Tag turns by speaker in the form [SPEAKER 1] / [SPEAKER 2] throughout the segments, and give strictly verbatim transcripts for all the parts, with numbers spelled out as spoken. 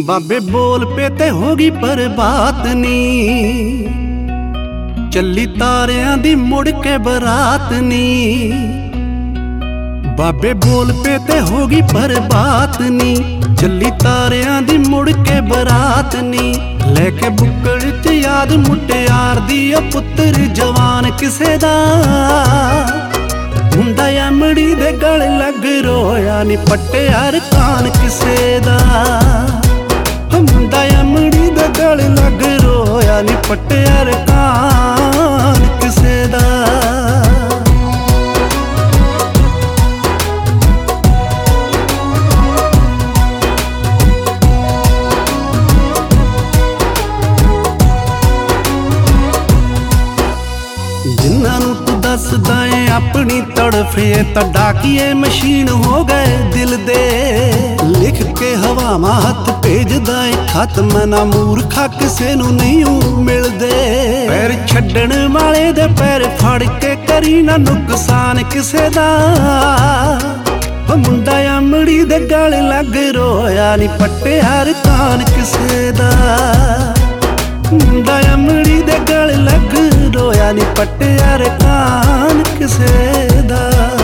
[SPEAKER 1] बाबे बोल पे ते होगी पर बात नी, चली तारियां दी मुड़ के बरात नी। बाबे बोल पे ते होगी पर बात नी, चली तारियां दी मुड़ के बरात नी। लेके बुक्कड़ च याद मुटियार दी पुत्तर जवान किसे दा, हुंदा अमड़ी दे गल लग रोया नी पट्टियार कान किसे दा। मुंडा अमड़ी दे गल लग रोया नी पट्टियार कान किसे दा। जिन्हां नूं तू दसदा ऐ अपनी तड़फ ये तां डाकिए मशीन हो गए दिल दे। लिख के हवावां हथ भेजदा ऐ खत, मना मूर्खा किसे नूं नहीं मिलदे। पैर छड्डण वाले दे पैर फड़ के करी ना नुकसान किसे दा। मुंडा अमड़ी दे गल लग रोया नी पट्टियार कान किसे दा। मुंडा अमड़ी दे गल लग रोया नी पट्टियार कान किसे दा।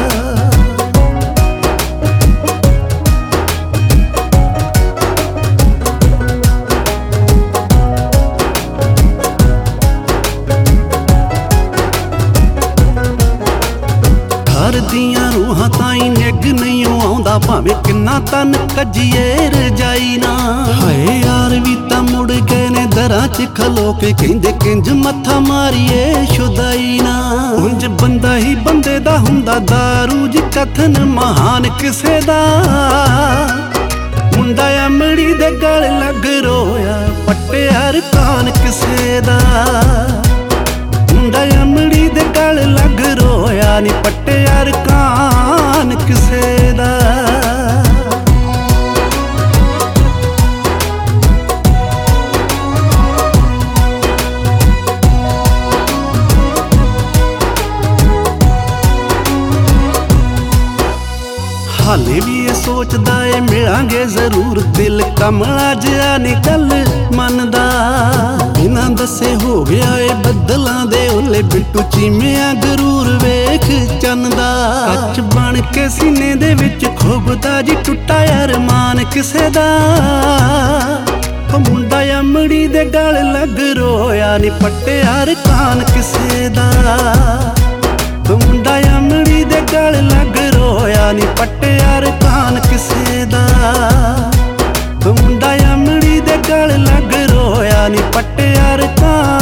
[SPEAKER 1] घर दियां रूहां ताईं निग नहीं आउंदा, भावें किन्ना तन कज्जिए रजाई ना। हाय यार भी तां मुड़ गए ने दरां च खलो के, कहंदे किंज मत्था मारिए शुदाई ना। उंज बंदा ही बंदे दा हुंदा दारू जी कथन महान किसे दा। मुंडा अमड़ी दे गल लग रोया पट्टियार कान किसे दा। मुंडा अमड़ी दे गल लग रोया नी पट्टियार कान किसे दा। हाले भी ये सोचदा ए मिलांगे जरूर, दिल कमला जिहा नी गल मनदा। बिना दसे हो गया ए बदलां दे ओले, बिट्टू चीमिया गरूर वेख चंदा। कच बन के सीने दे विच खुबदा जी टुटा अरमान किसे दा। मुंडा अमड़ी दे गल लग रोया नी पट्टियार कान किसे दा। मुंडा अमड़ी दे गल लग रोया नी पट्टियार कान किसे दा। मुंडा अमड़ी दे गल लग रोया नी पट्टियार कान